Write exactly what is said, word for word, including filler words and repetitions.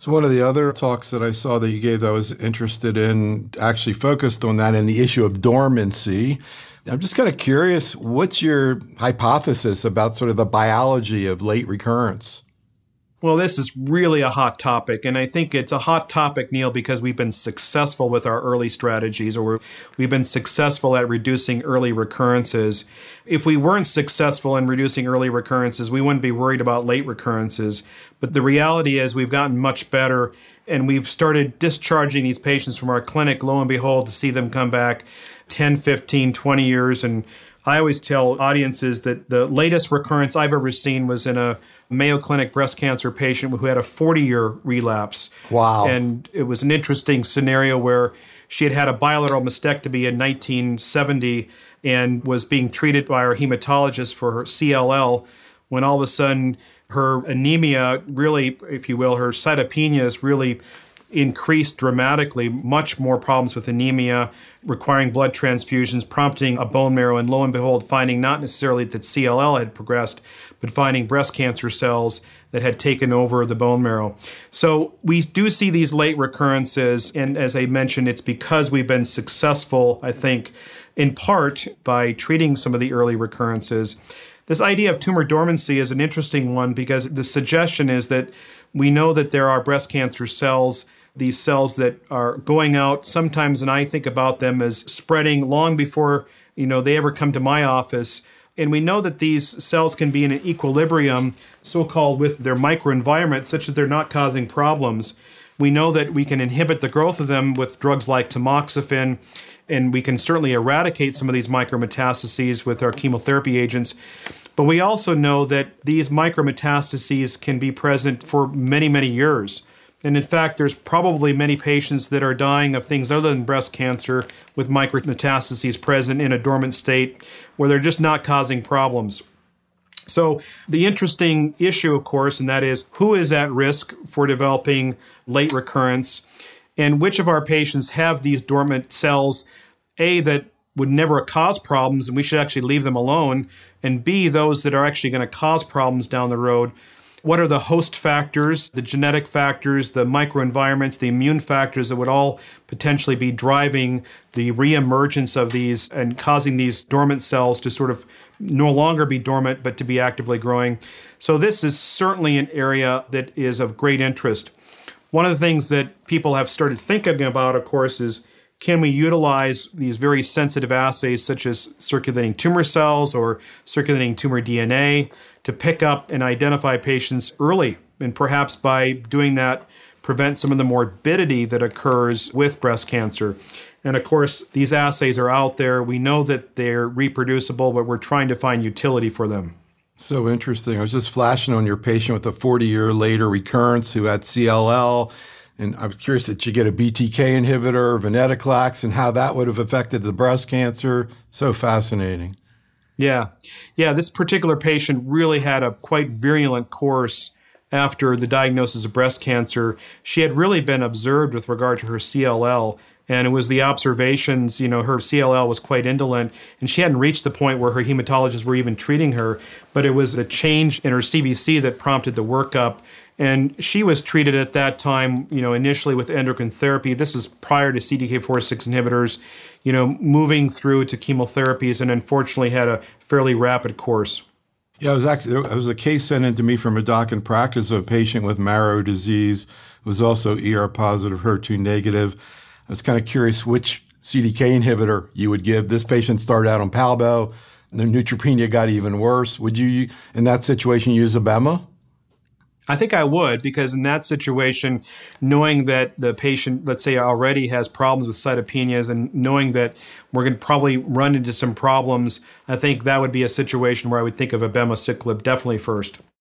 So one of the other talks that I saw that you gave that I was interested in actually focused on that and the issue of dormancy. I'm just kind of curious, what's your hypothesis about sort of the biology of late recurrence? Well, this is really a hot topic, and I think it's a hot topic, Neil, because we've been successful with our early strategies, or we've been successful at reducing early recurrences. If we weren't successful in reducing early recurrences, we wouldn't be worried about late recurrences. But the reality is we've gotten much better, and we've started discharging these patients from our clinic, lo and behold, to see them come back ten, fifteen, twenty years. And I always tell audiences that the latest recurrence I've ever seen was in a Mayo Clinic breast cancer patient who had a forty-year relapse. Wow. And it was an interesting scenario where she had had a bilateral mastectomy in nineteen seventy and was being treated by our hematologist for her C L L, when all of a sudden her anemia really, if you will, her cytopenias really increased dramatically, much more problems with anemia, requiring blood transfusions, prompting a bone marrow, and lo and behold, finding not necessarily that C L L had progressed, but finding breast cancer cells that had taken over the bone marrow. So we do see these late recurrences, and as I mentioned, it's because we've been successful, I think, in part by treating some of the early recurrences. This idea of tumor dormancy is an interesting one because the suggestion is that we know that there are breast cancer cells, these cells that are going out sometimes, and I think about them as spreading long before, you know, they ever come to my office. And we know that these cells can be in an equilibrium, so-called, with their microenvironment, such that they're not causing problems. We know that we can inhibit the growth of them with drugs like tamoxifen, and we can certainly eradicate some of these micrometastases with our chemotherapy agents. But we also know that these micrometastases can be present for many, many years. And in fact, there's probably many patients that are dying of things other than breast cancer with micrometastases present in a dormant state where they're just not causing problems. So the interesting issue, of course, and that is who is at risk for developing late recurrence, and which of our patients have these dormant cells, A, that would never cause problems and we should actually leave them alone, and B, those that are actually going to cause problems down the road. What are the host factors, the genetic factors, the microenvironments, the immune factors that would all potentially be driving the reemergence of these and causing these dormant cells to sort of no longer be dormant, but to be actively growing? So this is certainly an area that is of great interest. One of the things that people have started thinking about, of course, is can we utilize these very sensitive assays such as circulating tumor cells or circulating tumor D N A to pick up and identify patients early, and perhaps by doing that prevent some of the morbidity that occurs with breast cancer. And of course, these assays are out there. We know that they're reproducible, but we're trying to find utility for them. So interesting. I was just flashing on your patient with a forty-year later recurrence who had C L L. And I was curious, did you get a B T K inhibitor, venetoclax, and how that would have affected the breast cancer? So fascinating. Yeah. Yeah, this particular patient really had a quite virulent course after the diagnosis of breast cancer. She had really been observed with regard to her C L L, and it was the observations, you know, her C L L was quite indolent, and she hadn't reached the point where her hematologists were even treating her, but it was the change in her C B C that prompted the workup. And she was treated at that time, you know, initially with endocrine therapy. This is prior to C D K four six inhibitors, you know, moving through to chemotherapies, and unfortunately had a fairly rapid course. Yeah, it was actually, there was a case sent in to me from a doc in practice of a patient with marrow disease, who was also E R positive, H E R two negative. I was kind of curious which C D K inhibitor you would give. This patient started out on Palbo. The neutropenia got even worse. Would you, in that situation, use Abema? I think I would, because in that situation, knowing that the patient, let's say, already has problems with cytopenias and knowing that we're going to probably run into some problems, I think that would be a situation where I would think of abemaciclib definitely first.